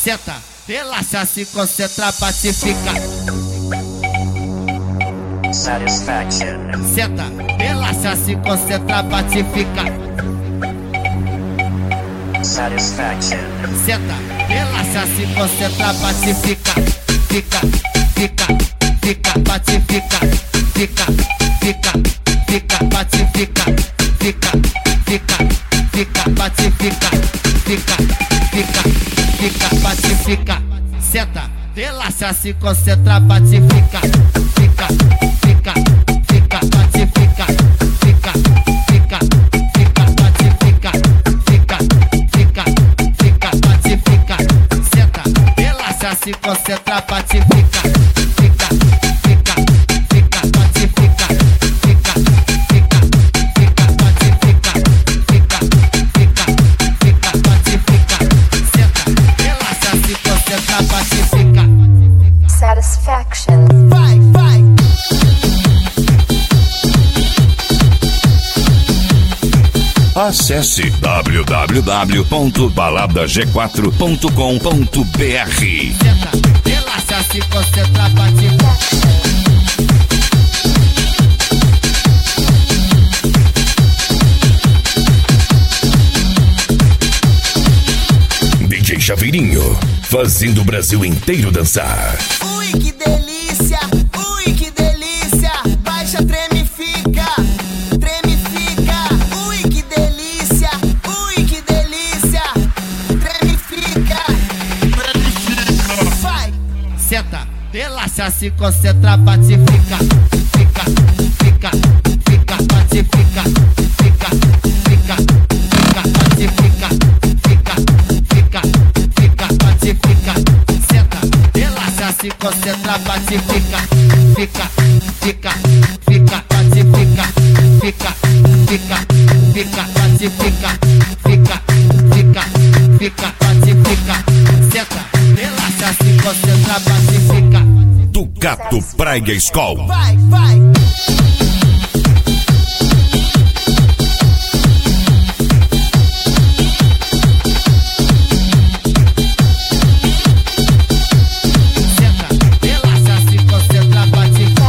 Senta, relaxa, se concentra, pacifica. Satisfaction. Senta, relaxa, se concentra, pacifica. Satisfaction. Senta, relaxa, se concentra, pacifica. Fica, fica, fica, pacifica. Fica, fica, fica, pacifica. Fica, fica, fica, pacifica. Fica, fica, fica, pacifica. Senta, relaxa, se concentra, pacifica. Fica, fica, fica, pacifica. Fica, fica, fica, pacifica. Fica, fica, fica, pacifica. Senta, relaxa, se concentra, pacifica. Fica, fica, fica, pacifica. Fica, fica, fica, pacifica. Fica, fica, fica, pacifica. Senta, relaxa, se concentra, pacifica. Satisfaction. Vai, vai. Acesse www.baladag4.com.br. Senta, relaxa, se concentra, pacifica. DJ Chaveirinho, fazendo o Brasil inteiro dançar. Ui, que delícia! Ui, que delícia! Baixa, treme, fica! Treme, fica! Ui, que delícia! Ui, que delícia! Treme, fica! Treme, fica! Vai! Senta, relaxa, se concentra, pacifica. Fica, fica, fica, pacifica. Fica, fica, fica, pacifica. Fica, fica, fica, pacifica. Senta, relaxa, se concentra, pacifica. Fica, fica, fica, pacifica. Fica, fica, fica, pacifica. Fica, fica, fica, pacifica. Senta, relaxa, se concentra, pacifica. Ducato Praia School. Vai, vai! Senta, relaxa, se concentra, pacifica.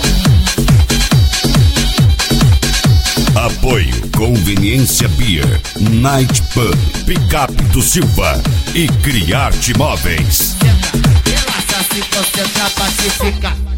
Apoio Conveniência Beer, Night Pub, Picape do Silva e Criarte Móveis. Senta, relaxa, se concentra, pacifica.